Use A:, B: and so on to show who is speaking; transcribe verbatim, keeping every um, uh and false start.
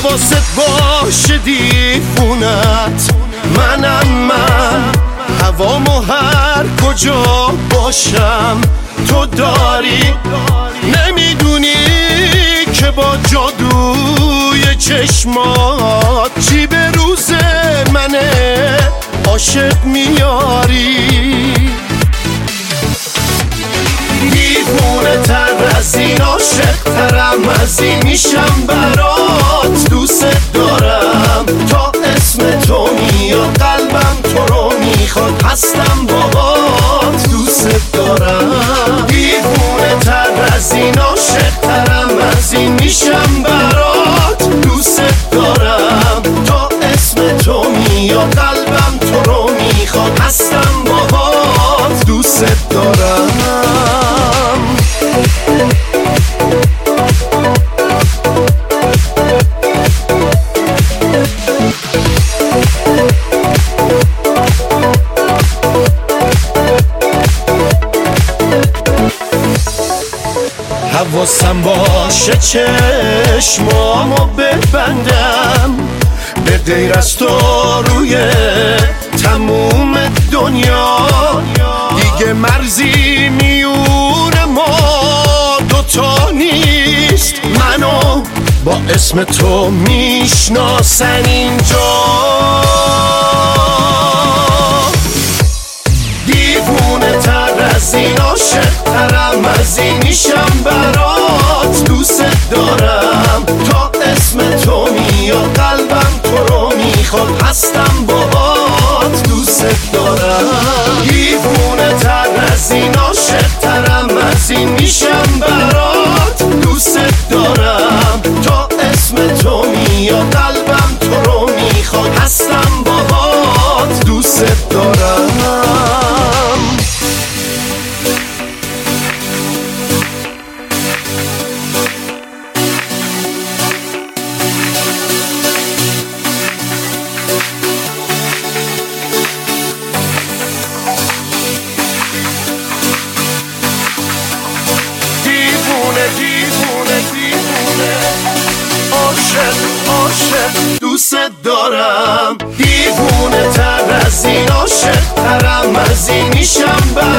A: حواست باشه دیوونت منم من، هوامو هر کجا باشم تو داری. نمیدونی که با جادوی چشمات چی به روز منه عاشق میاری. دیوونه تر از این، عاشق ترم از این، میشم برات، دوست دارم تا اسم تو میاد قلبم تو رو میخواد، هستم باهات دوست دارم. دیوونه تر از این، عاشق ترم از این، میشم برات، دوست دارم تا اسم تو میاد قلبم تو رو میخواد، هستم باهات دوست دارم. حواسم باشه چشمامو ببندم، به غیر از تو روی تموم دنیا دیگه مرزی میون ما دوتا نیست. منو با اسم تو میشناسن اینجا. دیوونه تر از این، عاشق ترم از این، میشم برات، دوست دارم تا اسم تو میاد قلبم تو رو میخواد، هستم باهات دوست دارم. دیوونه تر از این، عاشق ترم از این، میشم برات، دوست دارم تا اسم تو میاد قلبم تو رو میخواد، هستم باهات دوست دارم. دیوونه دیوونه عاشق عاشق دوست دارم. دیوونه تر از این، عاشق ترم از این، میشم